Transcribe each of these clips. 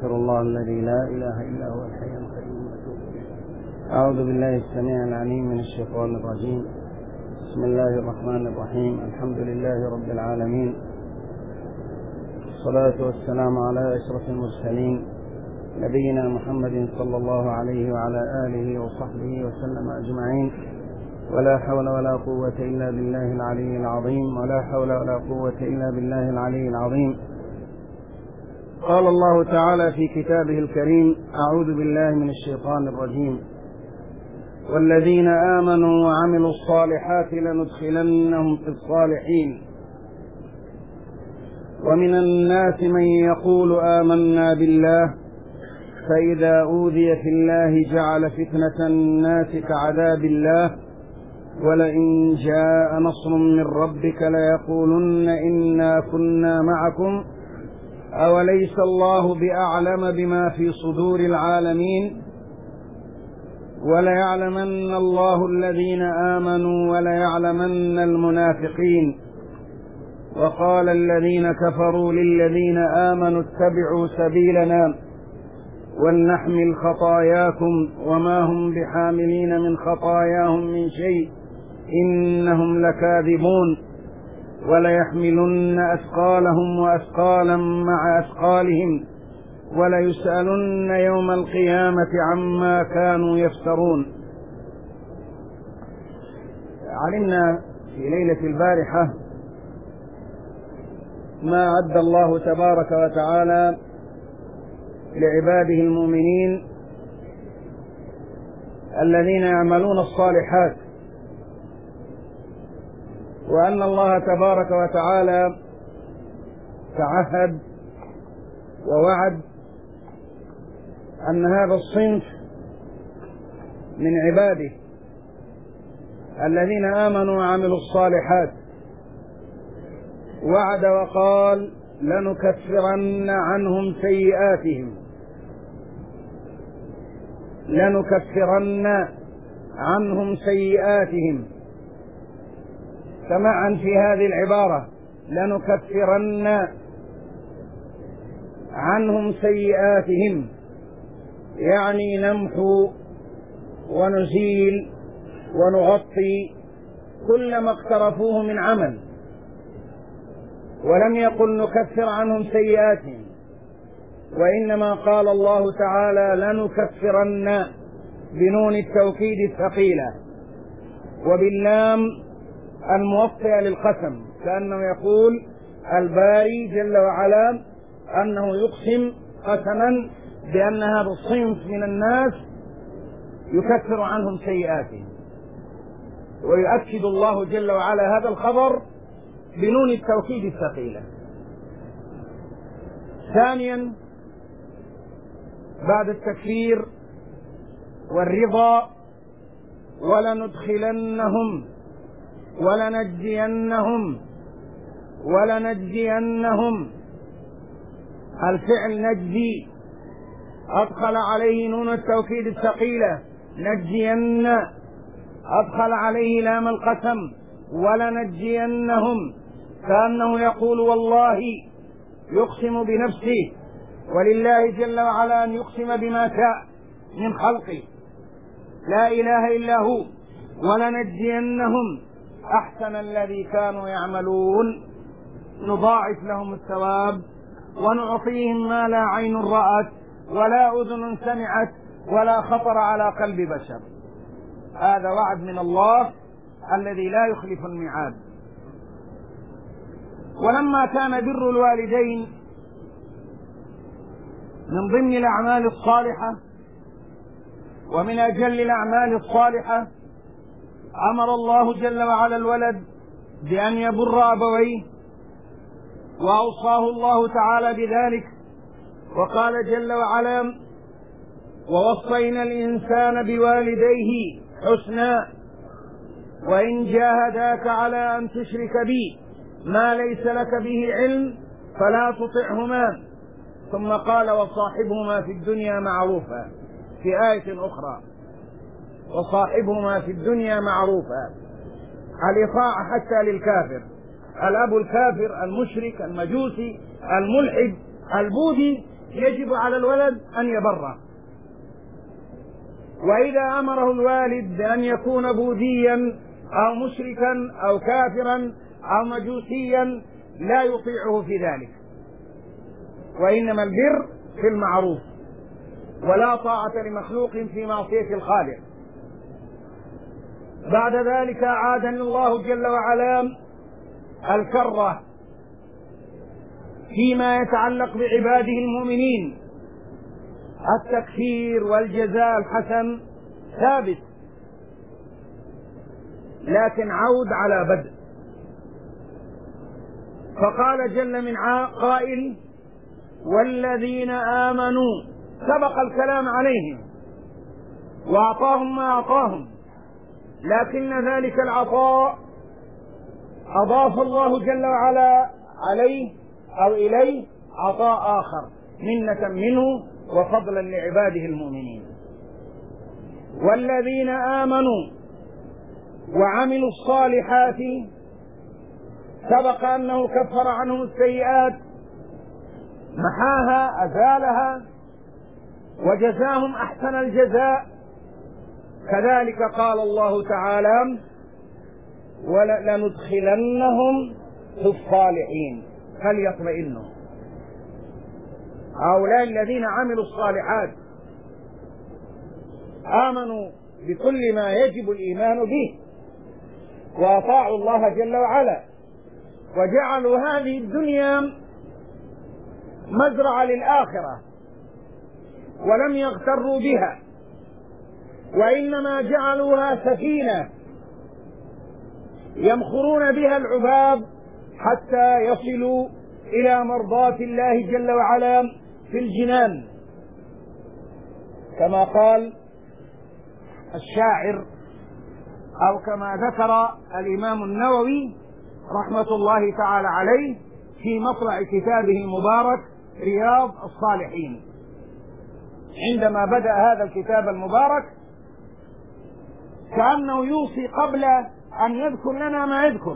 أستغفر الله الذي لا إله إلا هو الحي القيوم وأتوب إليه. أعوذ بالله السميع العليم من الشيطان الرجيم. بسم الله الرحمن الرحيم. الحمد لله رب العالمين، الصلاة والسلام على أشرف المرسلين نبينا محمد صلى الله عليه وعلى آله وصحبه وسلم أجمعين. ولا حول ولا قوة إلا بالله العلي العظيم، ولا حول ولا قوة إلا بالله العلي العظيم. قال الله تعالى في كتابه الكريم: أعوذ بالله من الشيطان الرجيم: والذين آمنوا وعملوا الصالحات لندخلنهم في الصالحين ومن الناس من يقول آمنا بالله فإذا أوذي في الله جعل فتنة الناس كعذاب الله ولئن جاء نصر من ربك ليقولن إنا كنا معكم أوليس الله بأعلم بما في صدور العالمين وليعلمن الله الذين آمنوا وليعلمن المنافقين. وقال الذين كفروا للذين آمنوا اتبعوا سبيلنا ولنحمل خطاياكم وما هم بحاملين من خطاياهم من شيء إنهم لكاذبون وليحملن أثقالهم وأثقالا مع أثقالهم وليسألن يوم القيامة عما كانوا يفترون. علمنا في ليلة البارحة ما أعد الله تبارك وتعالى لعباده المؤمنين الذين يعملون الصالحات، وأن الله تبارك وتعالى تعهد ووعد أن هذا الصنف من عباده الذين آمنوا وعملوا الصالحات وعد وقال: لنكفرن عنهم سيئاتهم. سمعا في هذه العبارة: لنكفرن عنهم سيئاتهم، يعني نمحو ونزيل ونغطي كل ما اقترفوه من عمل. ولم يقل نكفر عنهم سيئاتهم، وإنما قال الله تعالى: لنكفرن بنون التوكيد الثقيلة وباللام الموطئة للقسم، كأنه يقول الباري جل وعلا أنه يقسم قسما بأن هذا الصنف من الناس يكفر عنهم سيئاتهم. ويؤكد الله جل وعلا هذا الخبر بنون التوكيد الثقيلة. ثانيا، بعد التكفير والرضا: ولندخلنهم ولنجزينهم. الفعل نجزي أدخل عليه نون التوكيد الثقيلة، نجزين أدخل عليه لام القسم، ولنجزينهم، كأنه يقول والله يقسم بنفسه، ولله جل وعلا أن يقسم بما شاء من خلقه، لا إله إلا هو. ولنجزينهم أحسن الذي كانوا يعملون، نضاعف لهم الثواب ونعطيهم ما لا عين رأت ولا أذن سمعت ولا خطر على قلب بشر. هذا وعد من الله الذي لا يخلف الميعاد. ولما كان بر الوالدين من ضمن الأعمال الصالحة ومن أجل الأعمال الصالحة، أمر الله جل وعلا الولد بأن يبر أبويه، وأوصاه الله تعالى بذلك، وقال جل وعلا: ووصينا الإنسان بوالديه حسنا وإن جاهداك على أن تشرك بي ما ليس لك به علم فلا تطعهما. ثم قال: وصاحبهما في الدنيا معروفا، في آية أخرى: وصاحبهما في الدنيا معروفا. الإطاعة حتى للكافر، الأب الكافر المشرك المجوسي الملحد البوذي يجب على الولد أن يبره. وإذا أمره الوالد بأن يكون بوذيا أو مشركا أو كافرا أو مجوسيا لا يطيعه في ذلك، وإنما البر في المعروف، ولا طاعة لمخلوق في معصية الخالق. بعد ذلك أعادني الله جل وعلا الكرة فيما يتعلق بعباده المؤمنين. التكفير والجزاء الحسن ثابت، لكن عود على بدء. فقال جل من قائل: والذين آمنوا، سبق الكلام عليهم وأعطاهم ما أعطاهم، لكن ذلك العطاء أضاف الله جل وعلا عليه أو إليه عطاء آخر منة منه وفضلا لعباده المؤمنين. والذين آمنوا وعملوا الصالحات سبق أنه كفر عنهم السيئات، محاها أزالها وجزاهم أحسن الجزاء. كذلك قال الله تعالى: ولندخلنهم في الصالحين فليطمئنوا. هؤلاء الذين عملوا الصالحات آمنوا بكل ما يجب الإيمان به وأطاعوا الله جل وعلا، وجعلوا هذه الدنيا مزرعة للآخرة ولم يغتروا بها، وإنما جعلوها سفينة يمخرون بها العباب حتى يصلوا إلى مرضاة الله جل وعلا في الجنان، كما قال الشاعر أو كما ذكر الإمام النووي رحمة الله تعالى عليه في مطلع كتابه المبارك رياض الصالحين، عندما بدأ هذا الكتاب المبارك كأنه يوصي قبل أن يذكر لنا ما يذكر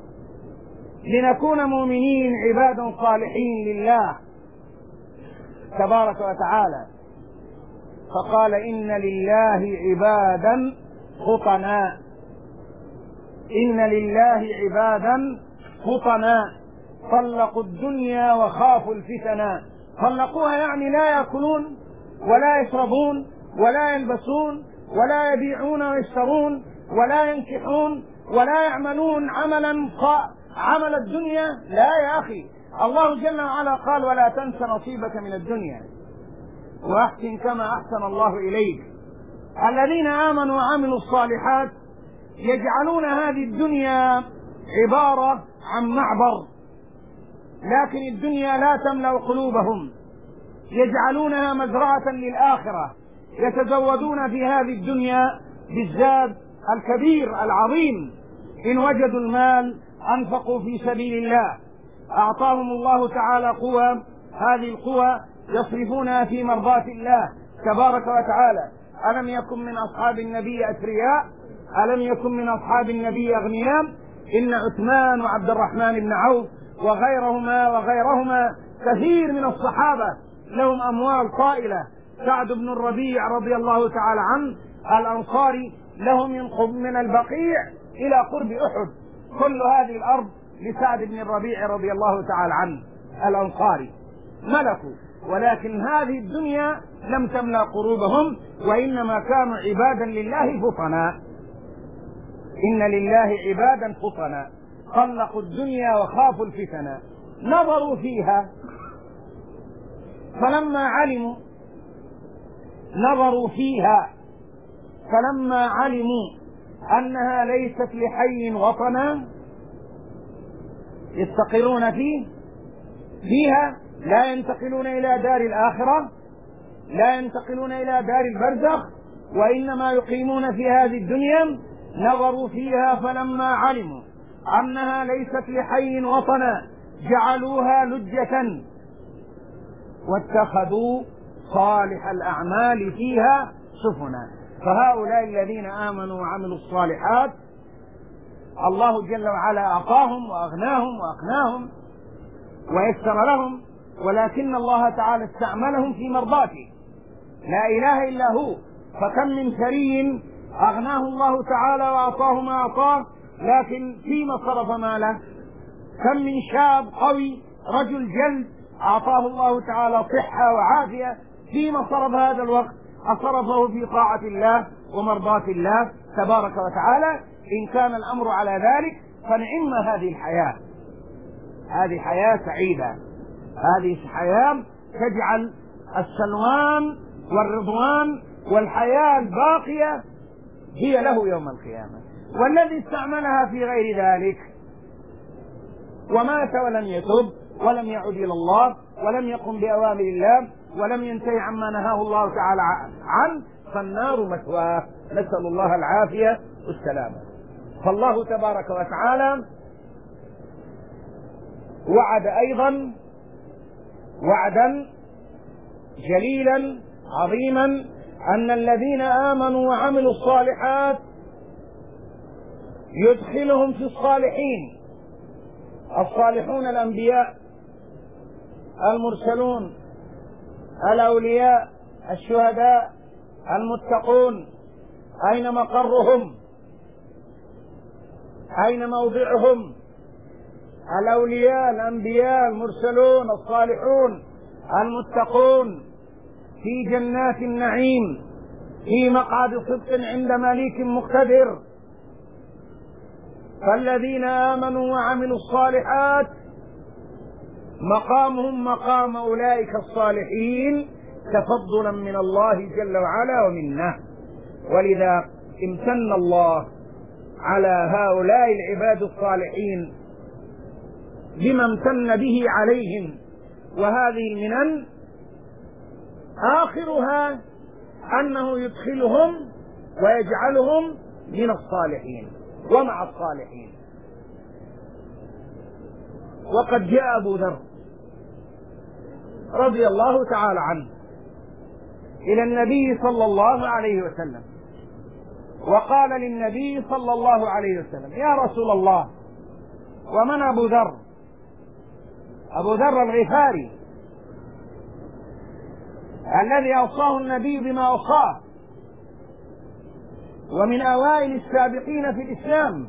لنكون مؤمنين عبادا صالحين لله تبارك وتعالى. فقال: إن لله عبادا فطنا، إن لله عبادا فطنا طلقوا الدنيا وخافوا الفتنا. طلقوها يعني لا يأكلون ولا يشربون ولا يلبسون ولا يبيعون ويشترون ولا ينكحون ولا يعملون عمل الدنيا. لا يا أخي، الله جل وعلا قال: ولا تنس نصيبك من الدنيا وأحسن كما أحسن الله إليك. الذين آمنوا وعملوا الصالحات يجعلون هذه الدنيا عبارة عن معبر، لكن الدنيا لا تملأ قلوبهم، يجعلونها مزرعة للآخرة، يتزودون في هذه الدنيا بالزاد الكبير العظيم. إن وجدوا المال أنفقوا في سبيل الله، أعطاهم الله تعالى قوة، هذه القوة يصرفونها في مرضاة الله تبارك وتعالى. ألم يكن من أصحاب النبي أثرياء؟ ألم يكن من أصحاب النبي أغنياء؟ إن عثمان وعبد الرحمن بن عوف وغيرهما كثير من الصحابة لهم أموال طائلة. سعد بن الربيع رضي الله تعالى عنه الأنصاري له من البقيع إلى قرب أحد، كل هذه الأرض لسعد بن الربيع رضي الله تعالى عنه الأنصاري، ملكوا، ولكن هذه الدنيا لم تملأ قلوبهم، وإنما كانوا عبادا لله فطنا. إن لله عبادا فطنا طلقوا الدنيا وخافوا الفتنا. نظروا فيها فلما علموا أنها ليست لحي وطنا يستقرون فيها، لا ينتقلون إلى دار الآخرة، لا ينتقلون إلى دار البرزخ، وإنما يقيمون في هذه الدنيا. نظروا فيها فلما علموا أنها ليست لحي وطنا جعلوها لجة واتخذوا صالح الأعمال فيها سفنا. فهؤلاء الذين آمنوا وعملوا الصالحات الله جل وعلا أعطاهم وأغناهم وأقناهم ويسر لهم ولكن الله تعالى استعملهم في مرضاته، لا إله إلا هو. فكم من ثري أغناه الله تعالى وأعطاه ما أعطاه، لكن فيما صرف ماله؟ كم من شاب قوي رجل جلد أعطاه الله تعالى صحة وعافية، فيما صرف هذا الوقت؟ أصرفه في طاعة الله ومرضاة الله تبارك وتعالى. إن كان الأمر على ذلك فنعم هذه الحياة، هذه حياة سعيدة، هذه حياة تجعل السلوان والرضوان والحياة الباقية هي له يوم القيامة. والذي استعملها في غير ذلك ومات ولم يتب ولم يعد إلى الله ولم يقم بأوامر الله ولم ينتهي عما نهاه الله تعالى عنه فالنار مثواه، نسأل الله العافية والسلامة. فالله تبارك وتعالى وعد أيضا وعدا جليلا عظيما أن الذين آمنوا وعملوا الصالحات يدخلهم في الصالحين. الصالحون الأنبياء، المرسلون، الأولياء، الشهداء، المتقون، أين مقرهم؟ أين موضعهم؟ الأولياء، الأنبياء، المرسلون، الصالحون، المتقون في جنات النعيم في مقعد صدق عند مليك مقتدر. فالذين آمنوا وعملوا الصالحات مقامهم مقام أولئك الصالحين تفضلا من الله جل وعلا ومنه. ولذا امتن الله على هؤلاء العباد الصالحين بما امتن به عليهم، وهذه المنن آخرها أنه يدخلهم ويجعلهم من الصالحين ومع الصالحين. وقد جاء أبو ذر رضي الله تعالى عنه إلى النبي صلى الله عليه وسلم وقال للنبي صلى الله عليه وسلم: يا رسول الله، ومن أبو ذر؟ أبو ذر الغفاري الذي أوصاه النبي بما أوصاه، ومن أوائل السابقين في الإسلام،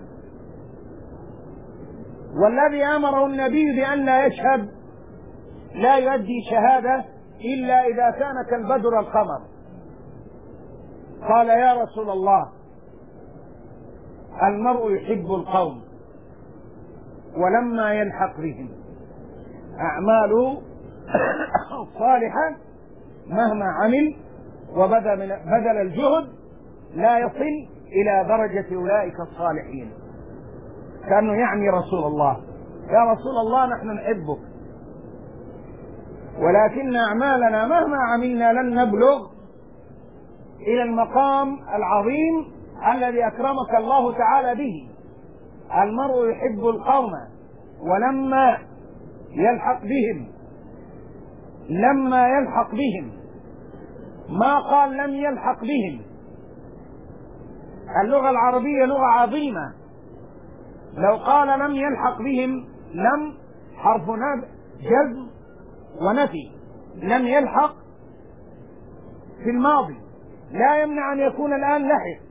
والذي أمره النبي بأن لا يشهد، لا يؤدي شهادة إلا إذا كان كالبدر القمر. قال: يا رسول الله، المرء يحب القوم ولما يلحق بهم أعماله صالحة مهما عمل وبذل الجهد لا يصل إلى درجة أولئك الصالحين. كانوا يعني رسول الله: يا رسول الله، نحن نحبك ولكن أعمالنا مهما عملنا لن نبلغ إلى المقام العظيم الذي أكرمك الله تعالى به. المرء يحب القوم ولما يلحق بهم، لما يلحق بهم، ما قال لم يلحق بهم. اللغة العربية لغة عظيمة، لو قال لم يلحق بهم، لم حرف جزم ونفي، لم يلحق في الماضي لا يمنع أن يكون الآن لحق.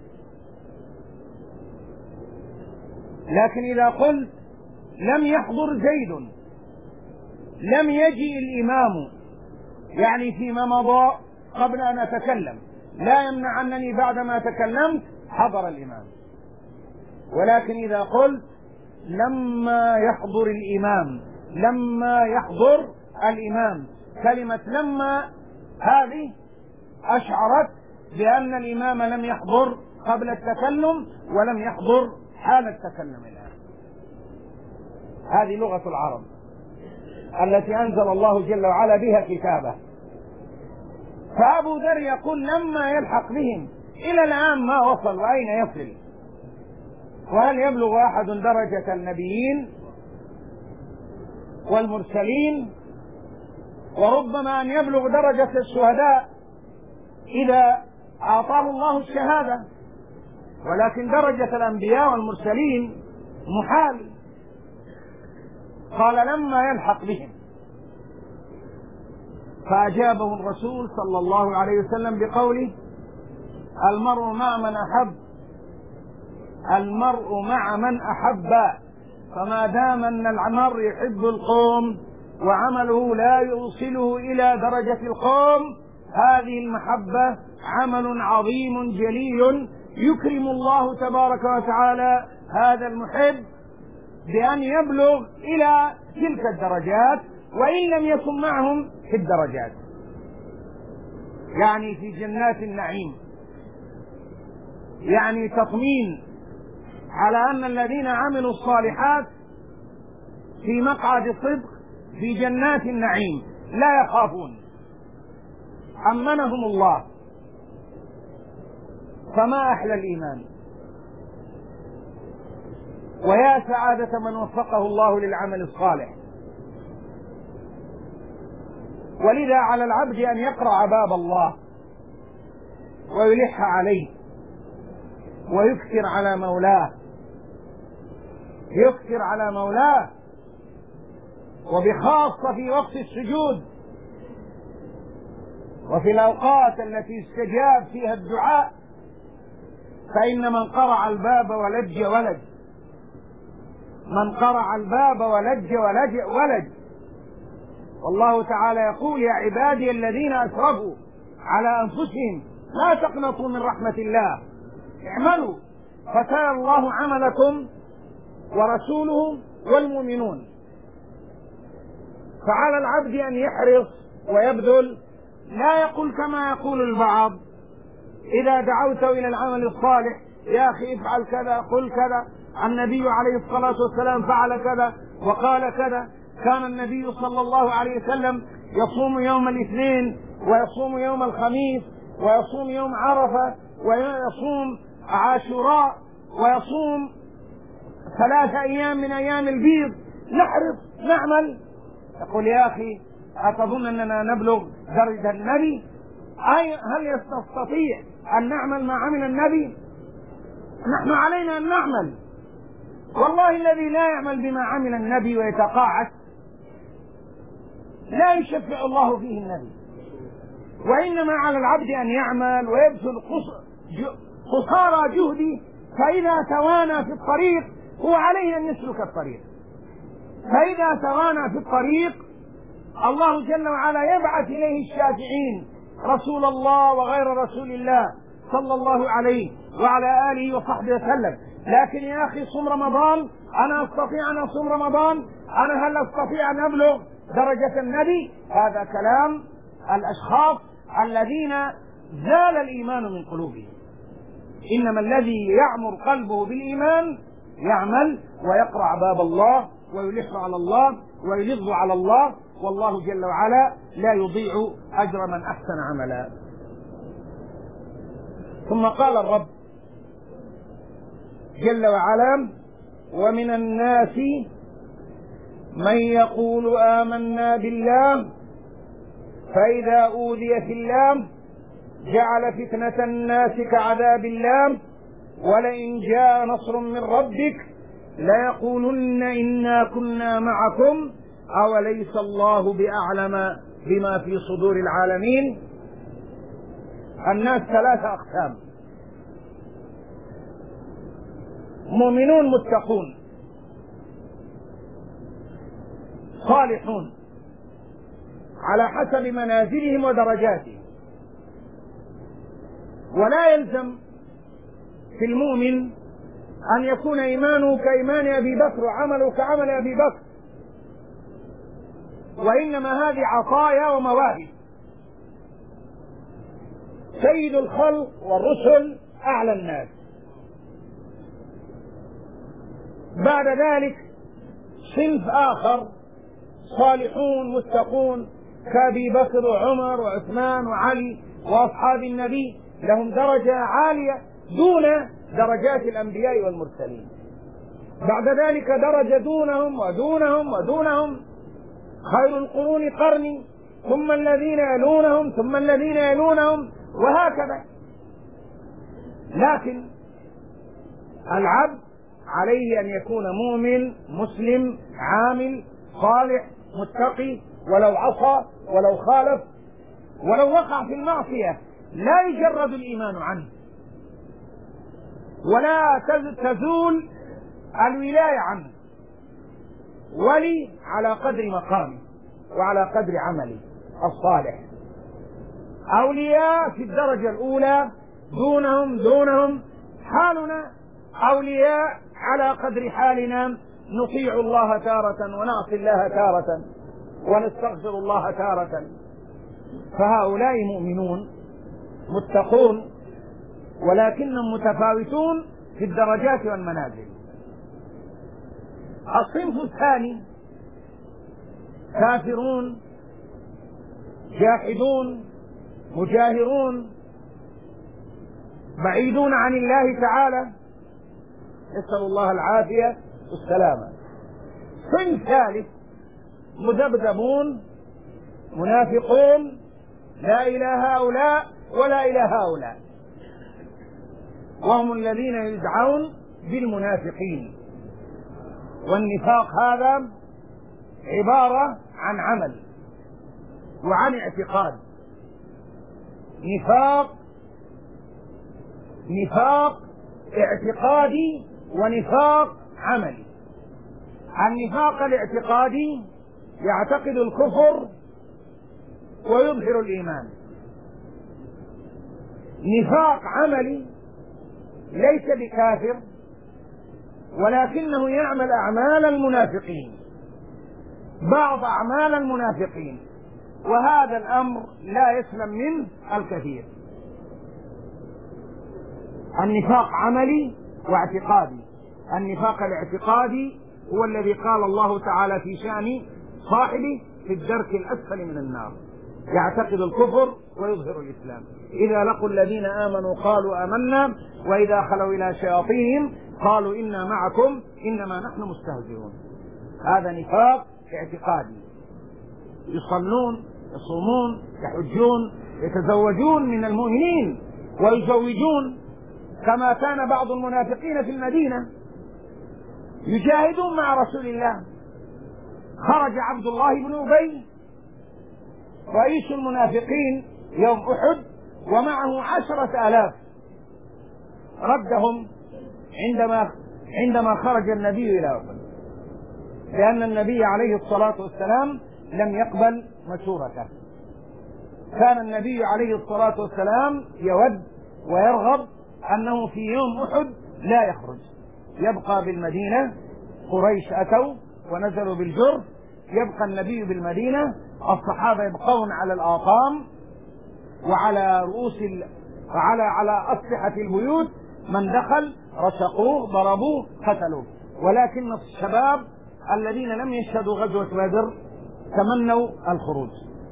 لكن إذا قلت لم يحضر زيد، لم يجي الإمام، يعني فيما مضى قبل أن أتكلم، لا يمنع أنني بعدما تكلمت حضر الإمام. ولكن إذا قلت لما يحضر الإمام، لما يحضر الإمام، كلمة لما هذه أشعرت بأن الإمام لم يحضر قبل التكلم ولم يحضر حال التكلم الآن. هذه لغة العرب التي أنزل الله جل وعلا بها كتابه. فأبو ذر يقول لما يلحق بهم، إلى الآن ما وصل، وأين يصل؟ وهل يبلغ أحد درجة النبيين والمرسلين؟ وربما أن يبلغ درجة الشهداء إذا أعطاه الله الشهادة، ولكن درجة الأنبياء والمرسلين محال. قال لما يلحق بهم. فأجابه الرسول صلى الله عليه وسلم بقوله: المرء مع من أحب، المرء مع من أحب. فما دام أن المرء يحب القوم وعمله لا يوصله إلى درجة القوم، هذه المحبة عمل عظيم جليل يكرم الله تبارك وتعالى هذا المحب بأن يبلغ إلى تلك الدرجات، وإن لم يكن معهم في الدرجات، يعني في جنات النعيم، يعني تطمين على أن الذين عملوا الصالحات في مقعد صدق في جنات النعيم لا يخافون، أمنهم الله. فما أحلى الإيمان، ويا سعادة من وفقه الله للعمل الصالح. ولذا على العبد أن يقرع باب الله ويلح عليه ويكثر على مولاه، يكثر على مولاه، وبخاصة في وقت السجود وفي الأوقات التي استجاب فيها الدعاء، فإن من قرع الباب ولج ولج، من قرع الباب ولج ولج. والله تعالى يقول: يا عبادي الذين أسرفوا على أنفسهم لا تقنطوا من رحمة الله اعملوا فسيرى الله عملكم ورسوله والمؤمنون. فعلى العبد أن يحرص ويبذل، لا يقول كما يقول البعض إذا دعوته إلى العمل الصالح: يا أخي افعل كذا، قل كذا، النبي عليه الصلاة والسلام فعل كذا وقال كذا، كان النبي صلى الله عليه وسلم يصوم يوم الاثنين ويصوم يوم الخميس ويصوم يوم عرفة ويصوم عاشوراء ويصوم 3 أيام من أيام البيض. نحرص نعمل. يقول: يا أخي أتظن أننا نبلغ درجة النبي؟ أي هل نستطيع أن نعمل ما عمل النبي؟ نحن علينا أن نعمل. والله الذي لا يعمل بما عمل النبي ويتقاعس لا يشفع الله فيه النبي. وإنما على العبد أن يعمل ويبذل قصارى جهده، فإذا توانى في الطريق هو عليه أن يسلك الطريق. فإذا توانى في الطريق الله جل وعلا يبعث إليه الشافعين، رسول الله وغير رسول الله صلى الله عليه وعلى آله وصحبه وسلم. لكن يا أخي صم رمضان، أنا أستطيع أن أصوم رمضان، أنا هل أستطيع أن أبلغ درجة النبي؟ هذا كلام الأشخاص الذين زال الإيمان من قلوبهم. إنما الذي يعمر قلبه بالإيمان يعمل ويقرع باب الله ويلح على الله ويلظ على الله، والله جل وعلا لا يضيع أجر من أحسن عملا. ثم قال الرب جل وعلا: ومن الناس من يقول آمنا بالله فإذا أوذي في الله جعل فتنة الناس كعذاب الله ولئن جاء نصر من ربك ليقولن إنا كنا معكم أوليس الله بأعلم بما في صدور العالمين. الناس 3 أقسام: مؤمنون متقون صالحون على حسب منازلهم ودرجاتهم. ولا يلزم في المؤمن أن يكون إيمانه كإيمان أبي بكر وعمله كعمل أبي بكر، وإنما هذه عطايا ومواهب. سيد الخلق والرسل أعلى الناس، بعد ذلك صنف آخر صالحون متقون كأبي بكر وعمر وعثمان وعلي وأصحاب النبي، لهم درجة عالية دون درجات الأنبياء والمرسلين. بعد ذلك درجة دونهم ودونهم ودونهم، خير القرون قرني ثم الذين يلونهم ثم الذين يلونهم، وهكذا. لكن العبد عليه أن يكون مؤمن مسلم عامل صالح متقي، ولو عصى ولو خالف ولو وقع في المعصية لا يجرد الإيمان عنه، ولا تزول الولاية عنه، ولي على قدر مقامه وعلى قدر عمله الصالح. أولياء في الدرجة الأولى دونهم حالنا أولياء على قدر حالنا، نطيع الله تارة ونعصي الله تارة ونستغفر الله تارة. فهؤلاء مؤمنون متقون، ولكنهم متفاوتون في الدرجات والمنازل. الصنف الثاني كافرون جاحدون مجاهرون بعيدون عن الله تعالى، نسأل الله العافية والسلامة. صنف ثالث مذبذبون منافقون، لا إلى هؤلاء ولا إلى هؤلاء، وهم الذين يدعون بالمنافقين. والنفاق هذا عبارة عن عمل وعن اعتقاد. نفاق اعتقادي ونفاق عملي. النفاق الاعتقادي يعتقد الكفر ويظهر الإيمان. نفاق عملي ليس بكافر، ولكنه يعمل أعمال المنافقين، بعض أعمال المنافقين، وهذا الأمر لا يسلم منه الكثير. النفاق عملي واعتقادي. النفاق الاعتقادي هو الذي قال الله تعالى في شأن صاحبه في الدرك الأسفل من النار، يعتقد الكفر ويظهر الإسلام. إذا لقوا الذين آمنوا قالوا آمنا وإذا خلوا إلى شياطينهم قالوا إنا معكم إنما نحن مستهزئون. هذا نفاق اعتقادي. يصلون يصومون يحجون يتزوجون من المؤمنين ويزوجون، كما كان بعض المنافقين في المدينة يجاهدون مع رسول الله. خرج عبد الله بن أبي رئيس المنافقين يوم أحد ومعه 10,000، ردهم عندما خرج النبي إلى أحد، لأن النبي عليه الصلاة والسلام لم يقبل مشورته. كان النبي عليه الصلاة والسلام يود ويرغب أنه في يوم أحد لا يخرج، يبقى بالمدينة. قريش أتوا ونزلوا بالجرف، يبقى النبي بالمدينة، الصحابة يبقون على الآطام وعلى على أسلحة البيوت، من دخل رشقوه ضربوه قتلوه. ولكن الشباب الذين لم يشهدوا غزوة بدر تمنوا الخروج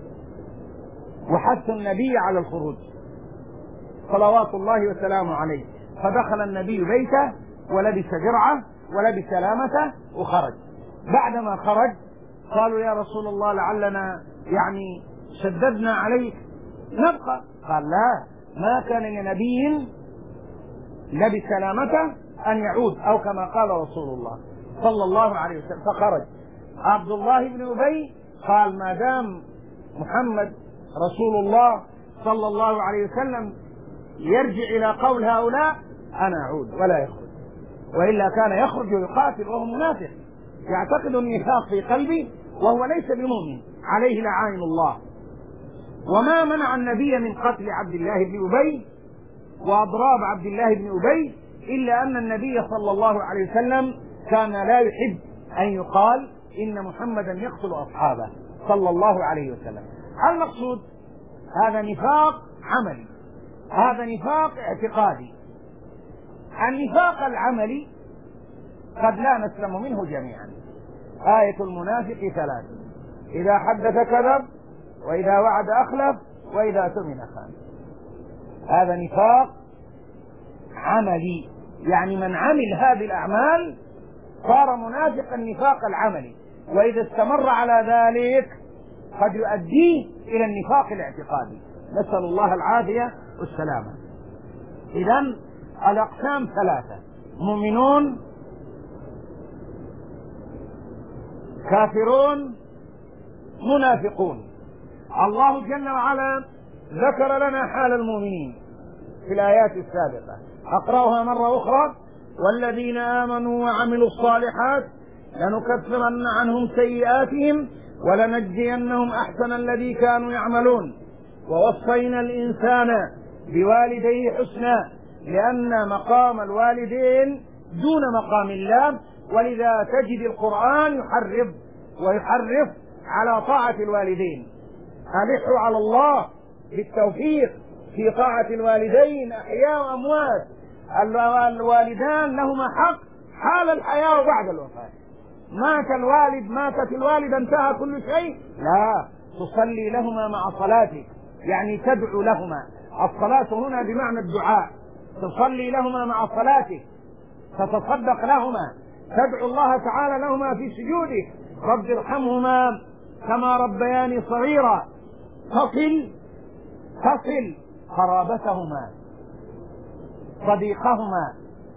وحث النبي على الخروج صلوات الله وسلامه عليه. فدخل النبي بيته ولبس درعه ولبس لامته وخرج. بعدما خرج قالوا يا رسول الله لعلنا شددنا عليك نبقى. قال لا، ما كان لنبي لبس لامته أن يعود، أو كما قال رسول الله صلى الله عليه وسلم. فخرج عبد الله بن أبي قال ما دام محمد رسول الله صلى الله عليه وسلم يرجع إلى قول هؤلاء أنا أعود، ولا يخرج، وإلا كان يخرج ويقاتل وهو منافق يعتقد النفاق في قلبه وهو ليس بمؤمن، عليه لعائن الله. وما منع النبي من قتل عبد الله بن أبي وأضراب عبد الله بن أبي إلا أن النبي صلى الله عليه وسلم كان لا يحب أن يقال إن محمدا يقتل أصحابه صلى الله عليه وسلم. المقصود هذا نفاق عملي، هذا نفاق اعتقادي. النفاق العملي قد لا نسلم منه جميعا. آية المنافق 3: إذا حدث كذب وإذا وعد أخلف وإذا اؤتمن خان. هذا نفاق عملي، من عمل هذه الأعمال صار منافق النفاق العملي، وإذا استمر على ذلك قد يؤديه إلى النفاق الاعتقادي، نسأل الله العافية والسلامة. إذن الأقسام 3: مؤمنون كافرون منافقون. الله جل وعلا ذكر لنا حال المؤمنين في الآيات السابقة، أقرأها مرة أخرى: والذين آمنوا وعملوا الصالحات لنكفرن عنهم سيئاتهم ولنجزينهم أحسن الذي كانوا يعملون ووصينا الإنسان بوالديه حسنا، لأن مقام الوالدين دون مقام الله، ولذا تجد القرآن يحرض على طاعة الوالدين. ألحوا على الله بالتوفيق في طاعة الوالدين أحياء وأموات. الوالدان لهما حق حال الحياة وبعد الوفاة. ماتت الوالدة انتهى كل شيء؟ لا، تصلي لهما مع صلاتك، يعني تدعو لهما. الصلاة هنا بمعنى الدعاء، تصلي لهما مع صلاتك، تتصدق لهما، تدعو الله تعالى لهما في سجودك: رب ارحمهما كما ربياني صغيرا. تصل قرابتهما، صديقهما،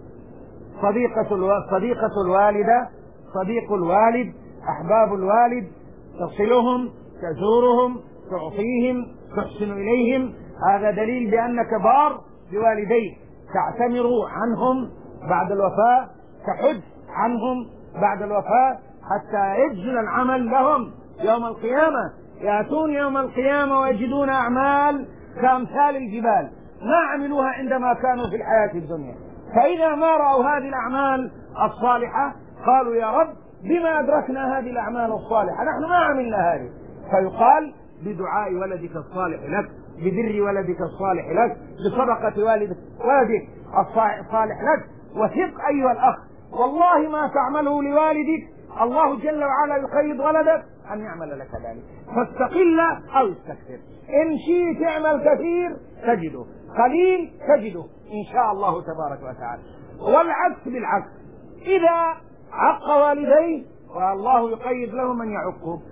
صديقة الوالدة، صديق الوالد، أحباب الوالد، تصلهم، تزورهم، تعطيهم، تحسن إليهم. هذا دليل بأنك بار بوالديك، تعتمر عنهم بعد الوفاة، تحج عنهم بعد الوفاة، حتى يجزل العمل لهم يوم القيامة. يأتون يوم القيامة ويجدون أعمال كأمثال الجبال ما عملوها عندما كانوا في الحياة الدنيا، فإذا ما رأوا هذه الأعمال الصالحة قالوا: يا رب بما أدركنا هذه الأعمال الصالحة، نحن ما عملنا هذه. فيقال: بدعاء ولدك الصالح لك، ببر ولدك الصالح لك، بصدقة ولدك الصالح لك. وثق أيها الأخ، والله ما تعمله لوالدك الله جل وعلا يقيد ولدك أن يعمل لك ذلك، فاستقل أو استكثر. إن شئت اعمل كثير تجده، قليل تجده إن شاء الله تبارك وتعالى. والعكس بالعكس، إذا عق والديه والله يقيد له من يعقه.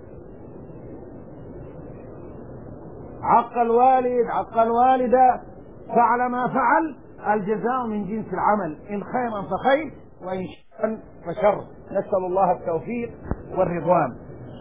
عق الوالد، عق الوالدة، فعل ما فعل، الجزاء من جنس العمل، إن خيرا فخير وإن شرا فشر. نسأل الله التوفيق والرضوان.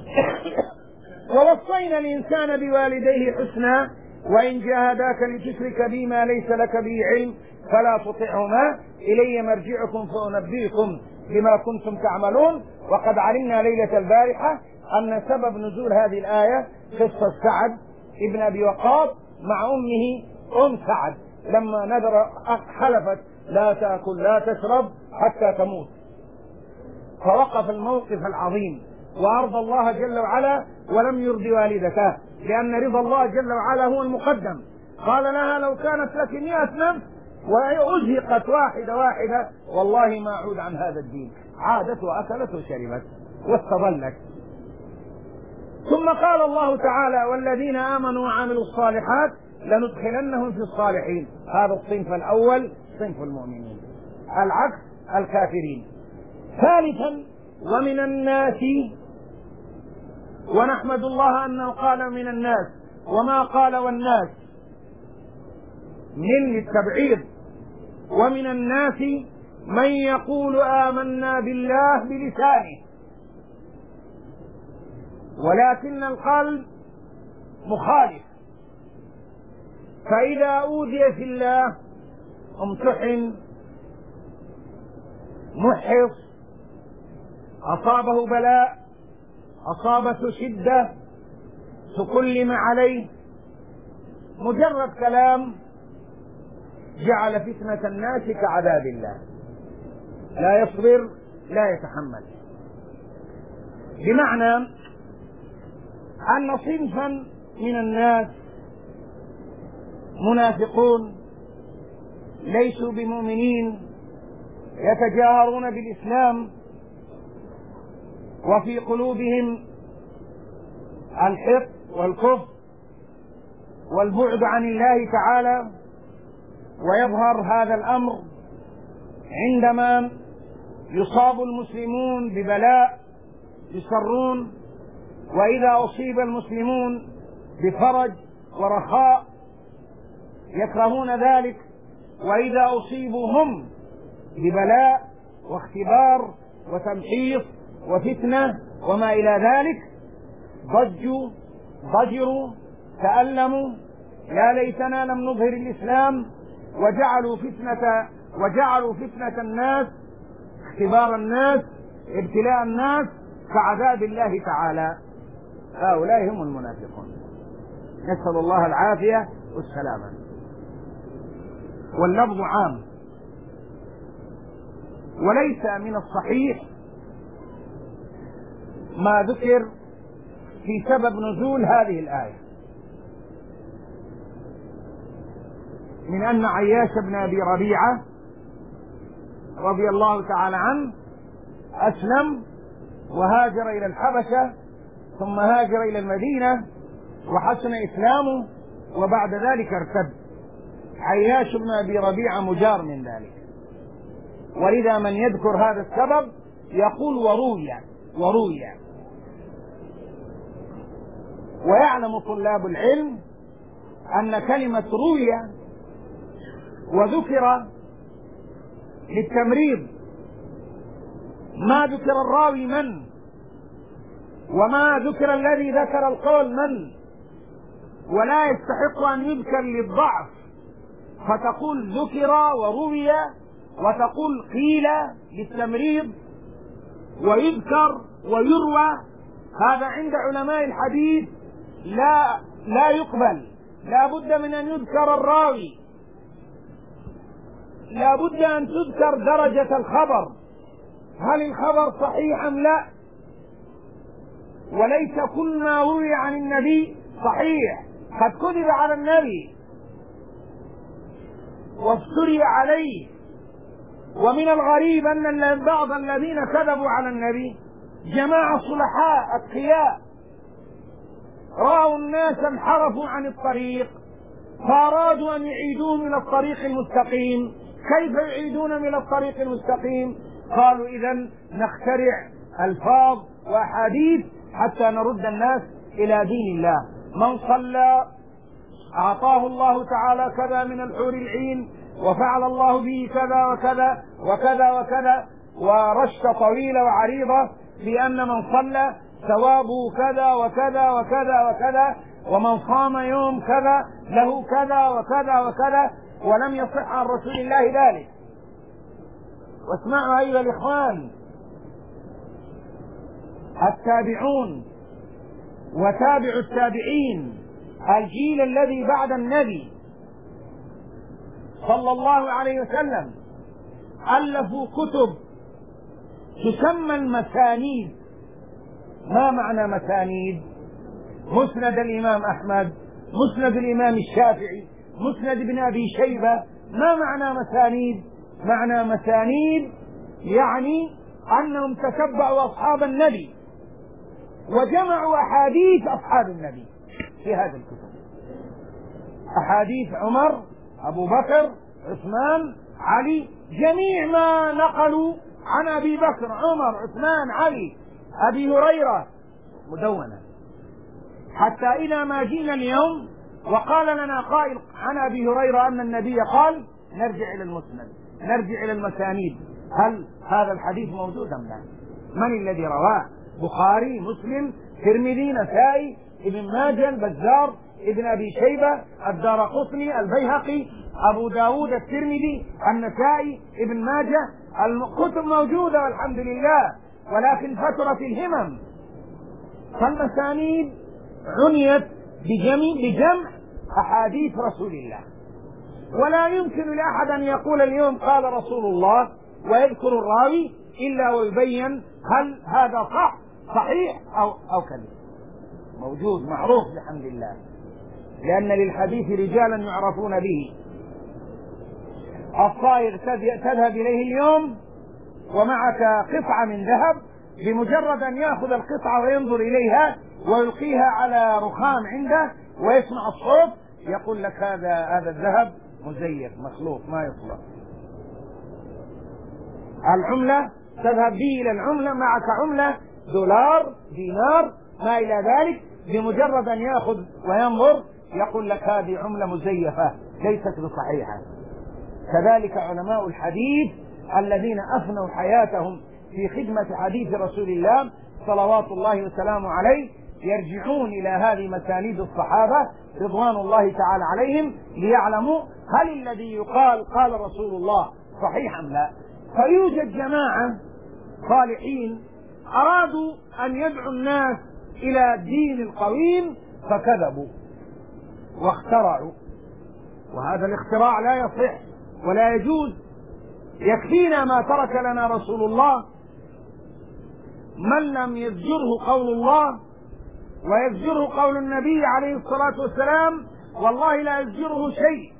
ووصينا الإنسان بوالديه حسنا وإن جاهداك لتشرك بي ما ليس لك به علم فلا تطعهما إلي مرجعكم فأنبئكم بما كنتم تعملون. وقد علمنا ليلة البارحة أن سبب نزول هذه الآية قصة سعد ابن أبي وقاص مع أمه سعد، لما نذر حلفت: لا تأكل لا تشرب حتى تموت. فوقف الموقف العظيم وأرضى الله جل وعلا ولم يرضي والدته، لأن رضا الله جل وعلا هو المقدم. قال لها: لو كانت لك 100 نفس وأزهقت واحدة والله ما أعود عن هذا الدين. عادت وأكلت وشربت واستظلت. ثم قال الله تعالى: والذين آمنوا وعملوا الصالحات لندخلنهم في الصالحين. هذا الصنف الأول، صنف المؤمنين، العكس الكافرين. ثالثا: ومن الناس، ونحمد الله أنه قال من الناس وما قال والناس من للتبعيض. ومن الناس من يقول آمنا بالله بلسانه ولكن القلب مخالف، فإذا أوذي في الله امتحن محص، أصابه بلاء، أصابته شدة، تكلم عليه، مجرد كلام جعل فتنة الناس كعذاب الله، لا يصبر لا يتحمل. بمعنى أن صنفا من الناس منافقون ليسوا بمؤمنين، يتجاهرون بالإسلام وفي قلوبهم الحقد والكفر والبعد عن الله تعالى. ويظهر هذا الأمر عندما يصاب المسلمون ببلاء يسرون، وإذا أصيب المسلمون بفرج ورخاء يكرهون ذلك، وإذا أصيبوا هم ببلاء واختبار وتمحيص وفتنة وما إلى ذلك ضجروا تألموا يا ليتنا لم نظهر الإسلام، وجعلوا فتنة الناس، اختبار الناس، ابتلاء الناس كعذاب الله تعالى. هؤلاء هم المنافقون، نسأل الله العافية والسلامة. واللفظ عام، وليس من الصحيح ما ذكر في سبب نزول هذه الآية من أن عياش بن أبي ربيعة رضي الله تعالى عنه أسلم وهاجر إلى الحبشة، ثم هاجر إلى المدينة وحسن إسلامه، وبعد ذلك ارتد. عياش بن أبي ربيعة مجار من ذلك، ولذا من يذكر هذا السبب يقول وروي. ويعلم طلاب العلم أن كلمة روي وذكر للتمريض، ما ذكر الراوي من، وما ذكر الذي ذكر القول من، ولا يستحق أن يذكر للضعف، فتقول ذكر وروي، وتقول قيل للتمريض، ويذكر ويروى. هذا عند علماء الحديث لا يقبل، لا بد من أن يذكر الراوي، لا بد أن تذكر درجة الخبر، هل الخبر صحيح أم لا، وليس كل ما روي عن النبي صحيح، قد كذب على النبي وافتري عليه. ومن الغريب أن بعض الذين كذبوا على النبي جماعة صلحاء أتقياء، رأوا الناس انحرفوا عن الطريق فأرادوا أن يعيدوهم إلى الطريق المستقيم. كيف يعيدون من الطريق المستقيم؟ قالوا إذن نخترع ألفاظ وأحاديث حتى نرد الناس إلى دين الله. من صلى أعطاه الله تعالى كذا من الحور العين، وفعل الله به كذا وكذا وكذا وكذا، ورشة طويلة وعريضة بأن من صلى ثوابه كذا وكذا وكذا وكذا، ومن صام يوم كذا له كذا وكذا وكذا، ولم يصح عن رسول الله ذلك. واسمعوا أيها الإخوان، التابعون وتابع التابعين، الجيل الذي بعد النبي صلى الله عليه وسلم، ألفوا كتب تسمى المسانيد. ما معنى مسانيد؟ مسند الإمام أحمد، مسند الإمام الشافعي، مسند ابن أبي شيبة. ما معنى مسانيد؟ معنى مسانيد يعني أنهم تتبعوا أصحاب النبي وجمعوا أحاديث أصحاب النبي في هذا الكتب، أحاديث عمر، أبو بكر، عثمان، علي، جميع ما نقلوا عن أبي بكر، عمر، عثمان، علي، أبي هريرة، مدونة. حتى إذا ما جينا اليوم وقال لنا قائل عن أبي هريرة أن النبي قال، نرجع إلى المسند، نرجع إلى المسانيد، هل هذا الحديث موجود أم لا؟ من الذي رواه؟ بخاري، مسلم، ترمذي، نسائي، ابن ماجه، البزار، ابن أبي شيبة، الدارقطني، البيهقي، أبو داود، الترمذي، النسائي، ابن ماجه. الكتب موجودة والحمد لله، ولكن فترت الهمم. فالمسانيد عنيت بجمع أحاديث رسول الله، ولا يمكن لأحد أن يقول اليوم قال رسول الله ويذكر الراوي إلا ويبين هل هذا صحيح أو كذب. موجود معروف بحمد الله، لأن للحديث رجالا يعرفون به. الصائغ تذهب إليه اليوم ومعك قطعة من ذهب، بمجرد أن يأخذ القطعة وينظر إليها ويلقيها على رخام عنده ويسمع الصوت يقول لك هذا الذهب مزيف مخلوق ما يصلح. العملة تذهب به إلى العملة، معك عملة دولار، دينار، ما إلى ذلك، بمجرد أن يأخذ وينظر يقول لك هذه عملة مزيفة ليست بصحيحة. كذلك علماء الحديث الذين أفنوا حياتهم في خدمة حديث رسول الله صلوات الله وسلامه عليه، يرجعون إلى هذه مسانيد الصحابة رضوان الله تعالى عليهم ليعلموا هل الذي يقال قال رسول الله صحيح أم لا. فيوجد جماعة صالحين أرادوا أن يدعوا الناس إلى الدين القويم فكذبوا واخترعوا، وهذا الاختراع لا يصح ولا يجوز. يكفينا ما ترك لنا رسول الله، من لم يزجره قول الله ويزجره قول النبي عليه الصلاة والسلام والله لا يزجره شيء.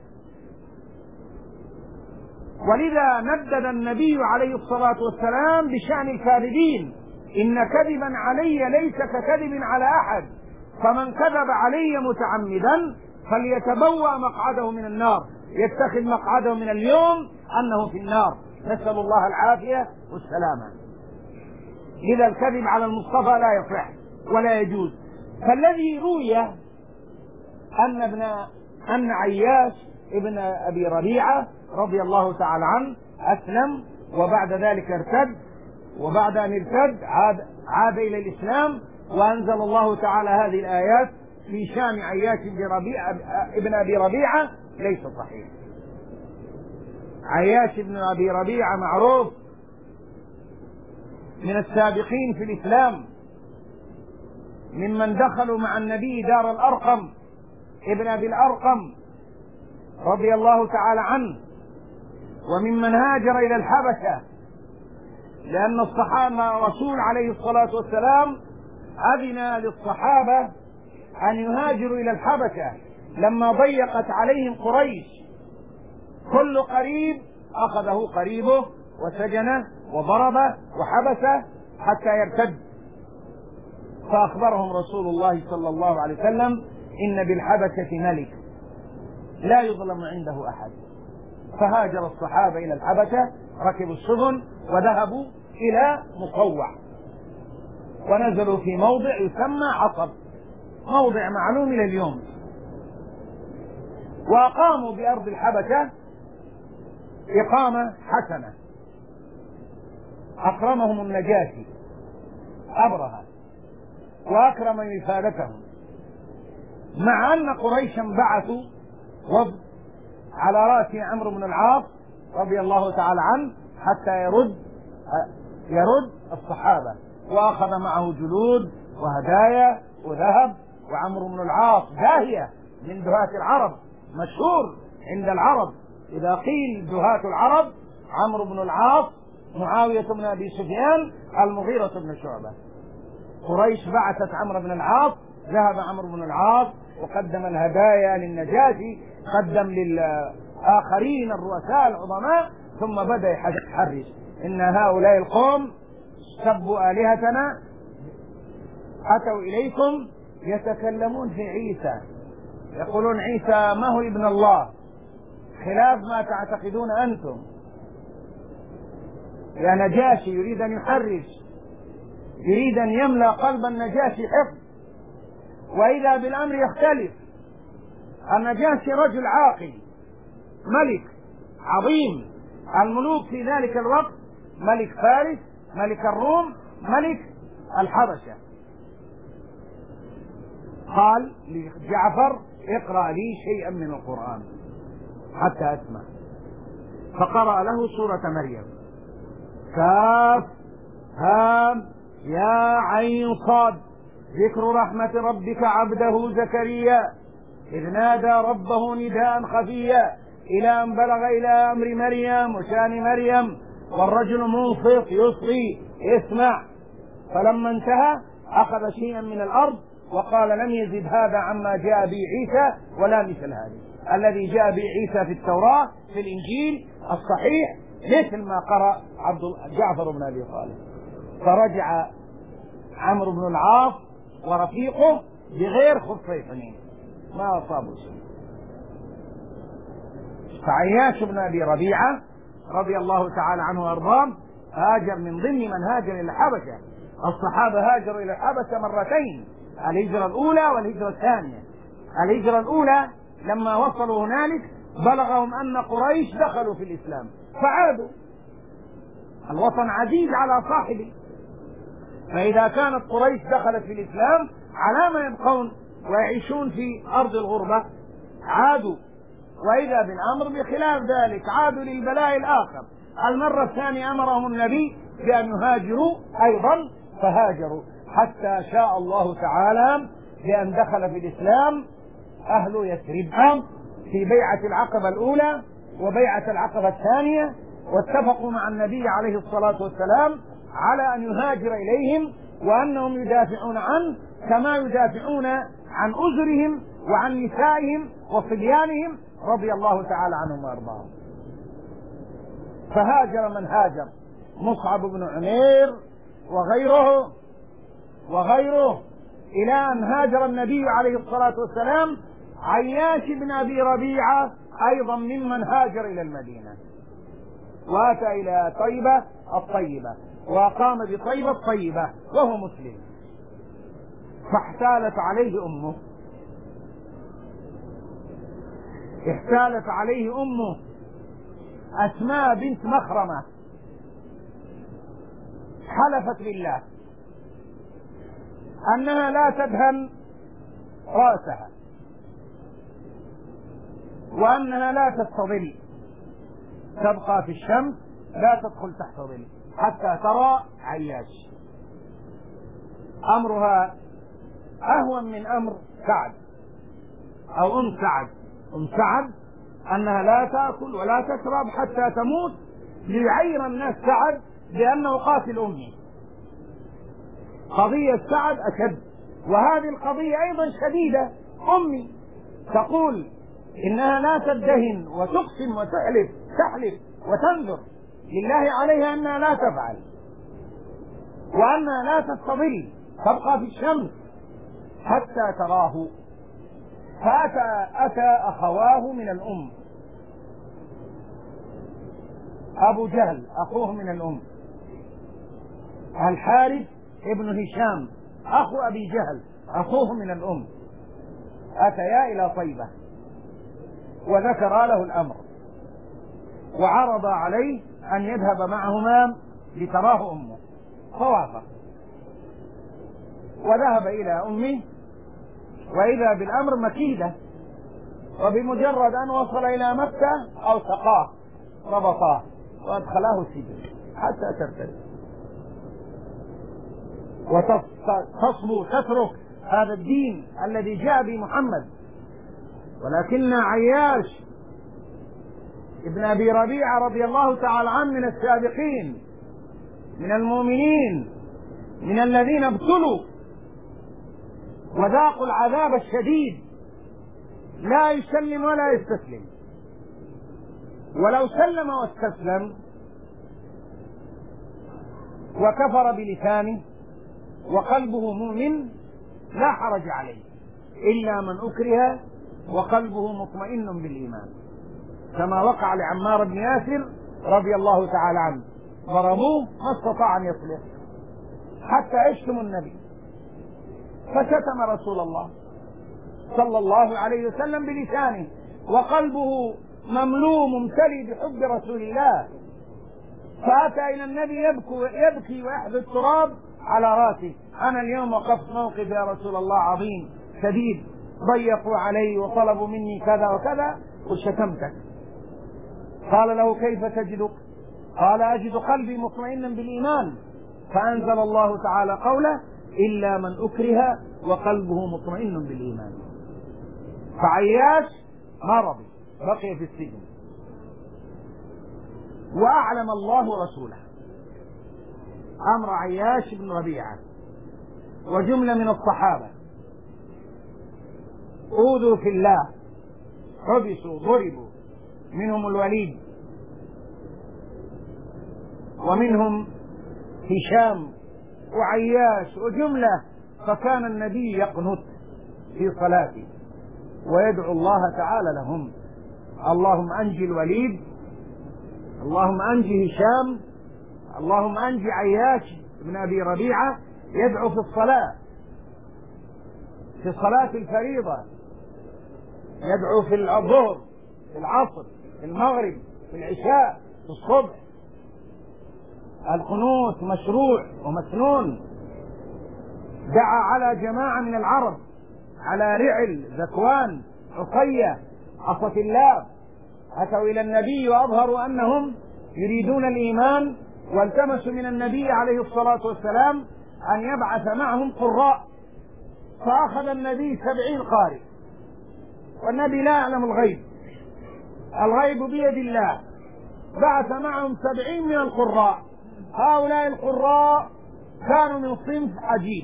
ولذا ندد النبي عليه الصلاة والسلام بشأن الكاذبين: إن كذبا علي ليس ككذب على أحد، فمن كذب علي متعمدا فليتبوأ مقعده من النار، يتخذ مقعده من اليوم أنه في النار، نسأل الله العافية والسلامة. إذا الكذب على المصطفى لا يصح ولا يجوز. فالذي روي أن عياش ابن أبي ربيعة رضي الله تعالى عنه أسلم وبعد ذلك ارتد، وبعد أن ارتد عاد إلى الإسلام، وأنزل الله تعالى هذه الآيات في شأن عياش ابن أبي ربيعة ليس صحيح. عياش ابن أبي ربيعة معروف من السابقين في الإسلام، ممن دخلوا مع النبي دار الأرقم ابن أبي الأرقم رضي الله تعالى عنه، وممن هاجر إلى الحبشة، لأن الصحابة الرسول عليه الصلاة والسلام أذن للصحابة أن يهاجروا إلى الحبشة لما ضيقت عليهم قريش، كل قريب أخذه قريبه وسجنه وضربه وحبسه حتى يرتد. فأخبرهم رسول الله صلى الله عليه وسلم: إن بالحبشة ملك لا يظلم عنده أحد. فهاجر الصحابة إلى الحبشة، ركبوا السفن وذهبوا إلى مطوع، ونزلوا في موضع يسمى عصب، موضع معلوم إلى اليوم، وأقاموا بأرض الحبشة إقامة حسنة. أكرمهم النجاشي أبرهة وأكرم وفادتهم، مع أن قريشا بعثوا وفد على رأس عمرو بن العاص رضي الله تعالى عنه حتى يرد الصحابة، وأخذ معه جلود وهدايا وذهب. وعمرو بن العاص داهية من دهاة العرب، مشهور عند العرب، إذا قيل دهاة العرب عمرو بن العاص، معاوية بن أبي سفيان، المغيرة بن شعبة. قريش بعثت عمرو بن العاص، ذهب عمرو بن العاص وقدم الهدايا للنجاشي، قدم للآخرين الرؤساء العظماء، ثم بدأ يحرج: إن هؤلاء القوم سبوا آلهتنا، أتوا إليكم يتكلمون في عيسى، يقولون عيسى ما هو ابن الله، خلاف ما تعتقدون أنتم. يا نجاشي يريد أن يحرج، يريد أن يملأ قلب النجاشي حفظ، وإذا بالأمر يختلف. النجاشي رجل عاقل، ملك عظيم، الملوك في ذلك الوقت ملك فارس، ملك الروم، ملك الحبشة. قال لجعفر: اقرأ لي شيئا من القرآن حتى أسمع. فقرأ له سورة مريم: كاف هام يا عين صاد، ذكر رحمة ربك عبده زكريا إذ نادى ربه نداء خفيا إلى أن بلغ إلى أمر مريم وشان مريم والرجل منصت يصغي اسمع. فلما انتهى أخذ شيئا من الأرض وقال: لم يزد هذا عما جاء به عيسى ولا مثل هذا الذي جاء به عيسى في التوراة في الإنجيل الصحيح، مثل ما قرأ جعفر بن أبي طالب. فرجع عمرو بن العاص ورفيقه بغير خفي حنين، ما أصابوا شيء. فعياش بن أبي ربيعة رضي الله تعالى عنه وأرضاه هاجر من ضمن من هاجر إلى الحبشة. الصحابة هاجروا إلى الحبشة مرتين، الهجرة الأولى والهجرة الثانية. الهجرة الأولى لما وصلوا هنالك بلغهم أن قريش دخلوا في الإسلام فعادوا، الوطن عزيز على صاحبه، فإذا كانت قريش دخلت في الإسلام على ما يبقون ويعيشون في أرض الغربة عادوا، وإذا بالأمر بخلاف ذلك، عادوا للبلاء الآخر. المرة الثانية أمرهم النبي بأن يهاجروا أيضا فهاجروا، حتى شاء الله تعالى بأن دخل في الإسلام أهل يثرب في بيعة العقبة الأولى وبيعة العقبة الثانية، واتفقوا مع النبي عليه الصلاة والسلام على أن يهاجر إليهم، وأنهم يدافعون عنه كما يدافعون عن أزرهم وعن نسائهم وصبيانهم رضي الله تعالى عنهم وأرضاهم. فهاجر من هاجر، مصعب بن عمير وغيره إلى أن هاجر النبي عليه الصلاة والسلام عياش بن أبي ربيعة أيضا ممن هاجر إلى المدينة، وأتى إلى طيبة الطيبة وأقام بطيبة الطيبة وهو مسلم. فاحتالت عليه أمه أسماء بنت مخرمة، حلفت بالله أنها لا تدهن رأسها وأنها لا تستظل، تبقى في الشمس لا تدخل تحت ظل حتى ترى عياش. أمرها أهون من أمر سعد أو أم سعد أنها لا تأكل ولا تشرب حتى تموت، ليعير الناس سعد بأنه قاتل أمي. قضية سعد أشد، وهذه القضية أيضا شديدة. أمي تقول إنها لا تدهن وتقسم تحلف وتنذر لله عليها أنها لا تفعل، وأنها لا تستظل، تبقى في الشمس حتى تراه. فأتى أخواه من الأم، أبو جهل أخوه من الأم، الحارث ابن هشام أخو أبي جهل أخوه من الأم، أتيا إلى طيبة وذكر له الأمر، وعرض عليه أن يذهب معهما لتراه أمه، فوافق وذهب إلى أمه، وإذا بالأمر مكيدة، وبمجرد أن وصل إلى مكة أوثقاه ربطاه وأدخلاه السجن حتى ترتد وتصبو تترك هذا الدين الذي جاء به محمد. ولكن عياش ابن أبي ربيعة رضي الله تعالى عنه من السابقين من المؤمنين، من الذين ابتلوا وذاقوا العذاب الشديد، لا يسلم ولا يستسلم، ولو سلم واستسلم وكفر بلسانه وقلبه مؤمن لا حرج عليه، إلا من أكره وقلبه مطمئن بالإيمان، كما وقع لعمار بن ياسر رضي الله تعالى عنه، ضربوه ما استطاع أن يصلح حتى يشتم النبي، فشتم رسول الله صلى الله عليه وسلم بلسانه، وقلبه مملوء ممتلئ بحب رسول الله، فأتى إلى النبي يبكي ويحث التراب على راسه: أنا اليوم وقفت موقف يا رسول الله عظيم شديد، ضيقوا علي وطلبوا مني كذا وكذا وشتمتك. قال له: كيف تجدك؟ قال: أجد قلبي مطمئنا بالإيمان. فأنزل الله تعالى قوله: إلا من أكره وقلبه مطمئن بالإيمان. فعياش ما رضي، بقي في السجن، وأعلم الله رسوله أمر عياش بن ربيعة وجملة من الصحابة أوذوا في الله، حبسوا ضربوا، منهم الوليد ومنهم هشام وعياش وجملة. فكان النبي يقنت في صلاته ويدعو الله تعالى لهم: اللهم أنجي الوليد، اللهم أنجي هشام، اللهم أنجي عياش بن أبي ربيعة. يدعو في الصلاة، في صلاة الفريضة، يدعو في الظهر، في العصر، في المغرب، في العشاء، في الصبح. القنوت مشروع ومسنون. دعا على جماعة من العرب، على رعل، ذكوان، عصية، عصة الله، أتوا إلى النبي وأظهروا أنهم يريدون الإيمان، والتمسوا من النبي عليه الصلاة والسلام أن يبعث معهم قراء. فأخذ النبي 70 قارئ، والنبي لا يعلم الغيب، الغيب بيد الله. بعث معهم 70 من القراء. هؤلاء القراء كانوا من صنف عجيب،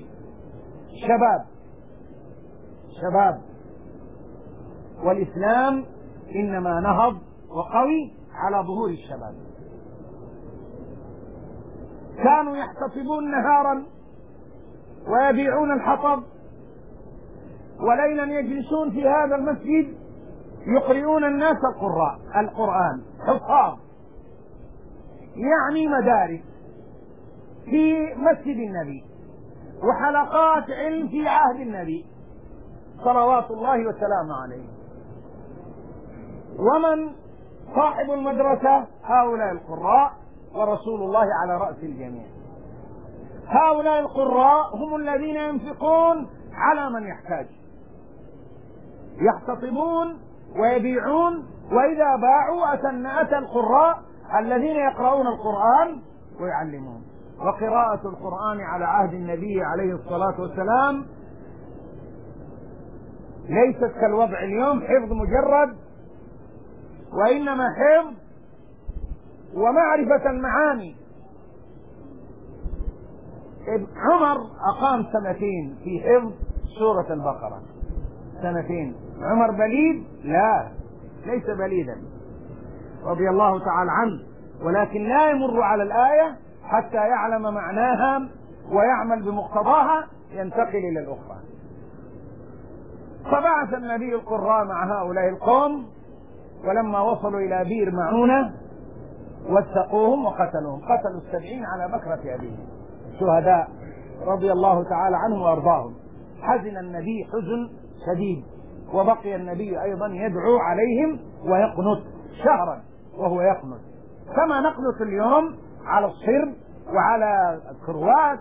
شباب، والإسلام إنما نهض وقوي على ظهور الشباب. كانوا يحتطبون نهارا ويبيعون الحطب، وليلا يجلسون في هذا المسجد يقرئون الناس القرآن، حفاظ، يعني مدارس في مسجد النبي، وحلقات علم في عهد النبي صلوات الله وسلامه عليه. ومن صاحب المدرسة؟ هؤلاء القراء، ورسول الله على رأس الجميع. هؤلاء القراء هم الذين ينفقون على من يحتاج، يحتطبون ويبيعون، وإذا باعوا أتى القراء الذين يقرؤون القرآن ويعلمون. وقراءة القرآن على عهد النبي عليه الصلاة والسلام ليست كالوضع اليوم حفظ مجرد، وإنما حفظ ومعرفة المعاني. عمر أقام 2 في حفظ سورة البقرة، 2. عمر بليد؟ لا، ليس بليدا رضي الله تعالى عنه، ولكن لا يمر على الآية حتى يعلم معناها ويعمل بمقتضاها، ينتقل إلى الأخرى. فبعث النبي القراء مع هؤلاء القوم، ولما وصلوا إلى بئر معونة وثقوهم وقتلوهم، قتلوا 70 على بكرة أبيهم شهداء رضي الله تعالى عنهم وأرضاهم. حزن النبي حزن شديد، وبقي النبي أيضا يدعو عليهم ويقنط شهرا وهو يقنط، كما نقنط اليوم على الصرب وعلى الكروات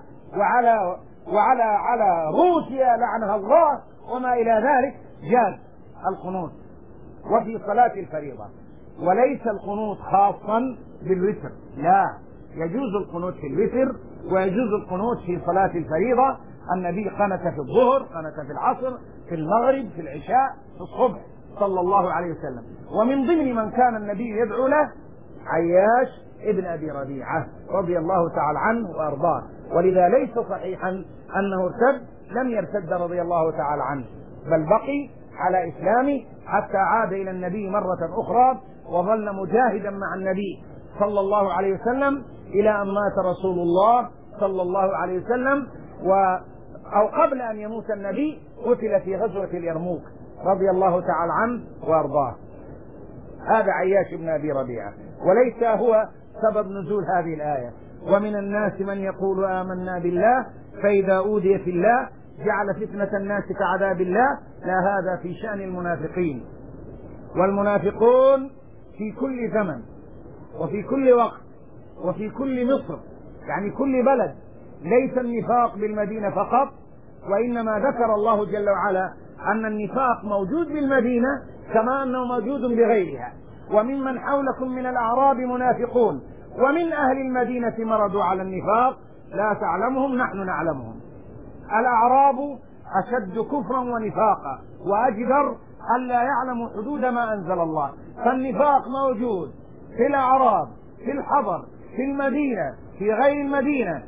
وعلى روسيا لعنها الله وما إلى ذلك. جاز القنوت وفي صلاة الفريضة، وليس القنوت خاصا بالوتر، لا، يجوز القنوت في الوتر ويجوز القنوت في صلاة الفريضة. النبي قنت في الظهر، قنت في العصر، في المغرب، في العشاء، في الصبح صلى الله عليه وسلم. ومن ضمن من كان النبي يدعو له عياش ابن أبي ربيعة رضي الله تعالى عنه وأرضاه، ولذا ليس صحيحا أنه ارتد، لم يرتد رضي الله تعالى عنه، بل بقي على إسلامه حتى عاد إلى النبي مرة أخرى، وظل مجاهدا مع النبي صلى الله عليه وسلم إلى أن مات رسول الله صلى الله عليه وسلم، أو قبل أن يموت النبي قتل في غزوة اليرموك رضي الله تعالى عنه وأرضاه. هذا عياش بن أبي ربيعة، وليس هو سبب نزول هذه الآية. ومن الناس من يقول آمنا بالله فإذا أوذي في الله جعل فتنة الناس كعذاب الله. لا، هذا في شأن المنافقين، والمنافقون في كل زمن وفي كل وقت وفي كل مصر، يعني كل بلد. ليس النفاق بالمدينة فقط، وإنما ذكر الله جل وعلا أن النفاق موجود بالمدينة كما أنه موجود بغيرها. وممن حولكم من الأعراب منافقون ومن أهل المدينة مرضوا على النفاق لا تعلمهم نحن نعلمهم. الأعراب أشد كفرا ونفاقا وأجدر ألا يعلموا حدود ما أنزل الله. فالنفاق موجود في الأعراب، في الحضر، في المدينة، في غير المدينة.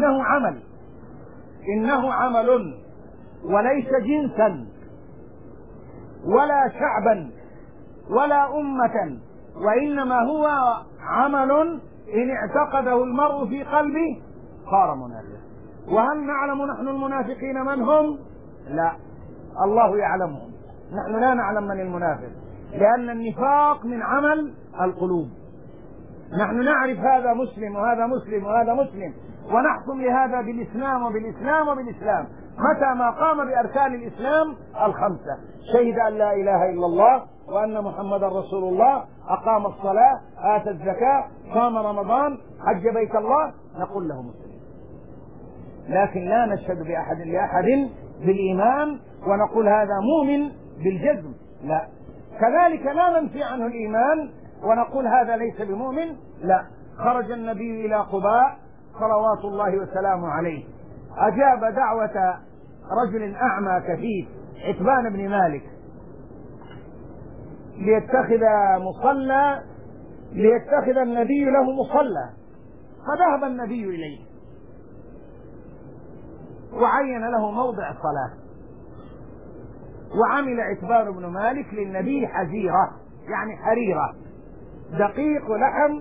إنه عمل وليس جنسا ولا شعبا ولا أمة، وإنما هو عمل إن اعتقده المرء في قلبه صار منافقا. وهل نعلم نحن المنافقين من هم؟ لا، الله يعلمهم، نحن لا نعلم من المنافق، لأن النفاق من عمل القلوب. نحن نعرف هذا مسلم وهذا مسلم وهذا مسلم، ونحكم لهذا بالإسلام وبالإسلام وبالإسلام متى ما قام بأركان الإسلام 5: شهد أن لا إله إلا الله وأن محمدا رسول الله، أقام الصلاة، آتى الزكاة، صام رمضان، حج بيت الله، نقول له مسلم. لكن لا نشهد لأحد بالإيمان ونقول هذا مؤمن بالجزم، لا. كذلك لا ننفي عنه الإيمان ونقول هذا ليس بمؤمن، لا. خرج النبي إلى قباء صلوات الله وسلامه عليه، أجاب دعوة رجل أعمى كفيف عتبان بن مالك ليتخذ النبي له مصلى، فذهب النبي إليه وعين له موضع الصلاة، وعمل عتبان بن مالك للنبي حزيرة، يعني حريرة، دقيق ولحم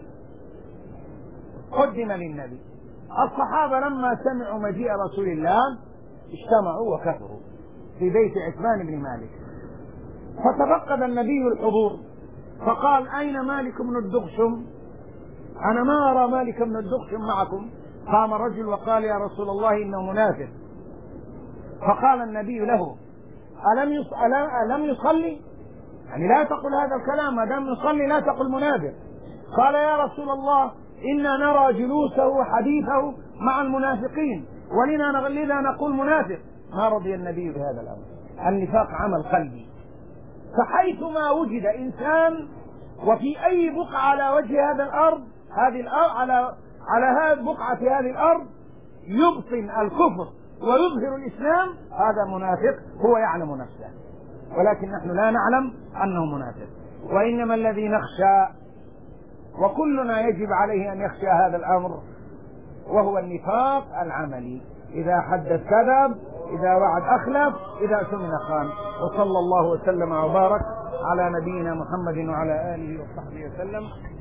قدم للنبي. الصحابة لما سمعوا مجيء رسول الله اجتمعوا وكثروا في بيت عتبان بن مالك، فتفقد النبي الحضور فقال: أين مالك بن الدغشم؟ أنا ما أرى مالك بن الدغشم معكم. قام رجل وقال: يا رسول الله إنه منافق. فقال النبي له: ألم يصلي؟ يعني لا تقل هذا الكلام، ما دام يصلي لا تقل منافق. قال: يا رسول الله إنا نرى جلوسه وحديثه مع المنافقين ولذا نقول منافق. ما رضي النبي بهذا الأمر. النفاق عمل قلبي، فحيثما وجد إنسان وفي أي بقعة على وجه هذا الأرض على هذه بقعة هذه الأرض يبطن الكفر ويظهر الإسلام، هذا منافق، هو يعلم نفسه، ولكن نحن لا نعلم أنه منافق. وإنما الذي نخشى، وكلنا يجب عليه أن يخشى هذا الأمر، وهو النفاق العملي. إذا حدث كذب، إذا وعد أخلف، إذا اؤتمن خان. وصلى الله وسلم وبارك على نبينا محمد وعلى آله وصحبه وسلم.